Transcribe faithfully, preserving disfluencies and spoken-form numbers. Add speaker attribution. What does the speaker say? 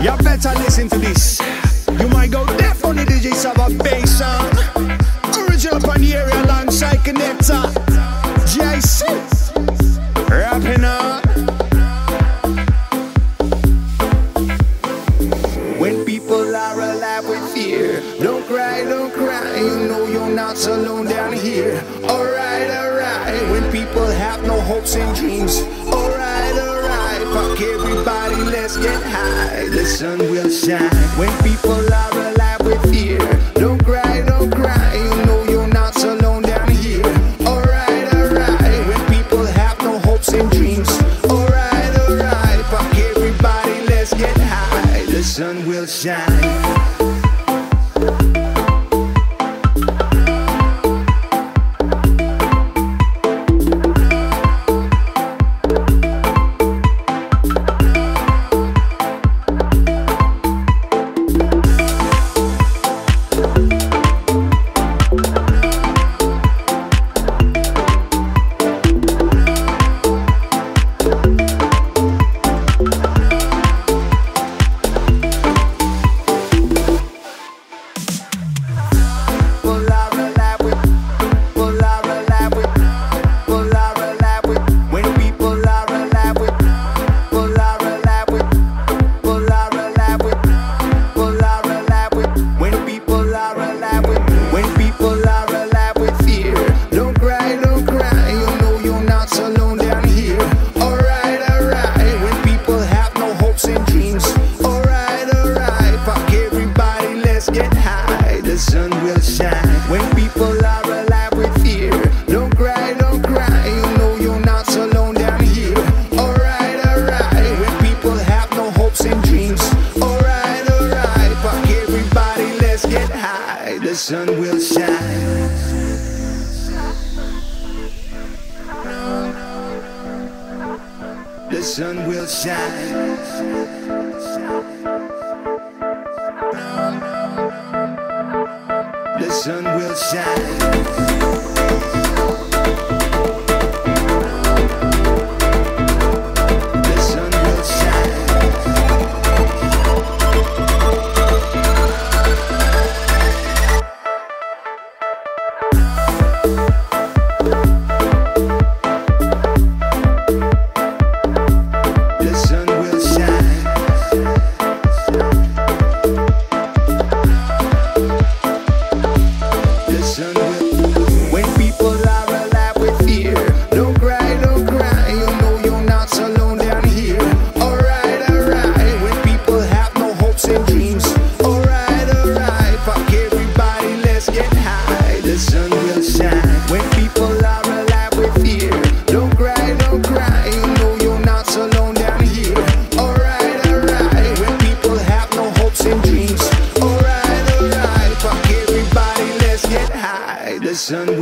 Speaker 1: You better listen to this. You might go deaf on the D J Saba bass sound. Original upon the area alongside Connector. G I C rapping on. When people are alive with fear, don't cry, don't cry. You know you're not alone down here. Alright, alright. When people have no hopes and dreams. Alright, alright. Fuck everybody, let's get high. The sun will shine. When people are alive with fear, don't cry, don't cry. You know you're not alone down here. Alright, alright. When people have no hopes and dreams. Alright, alright. Fuck everybody, let's get high. The sun will shine. The sun will shine. The sun will shine. The sun will shine. The sun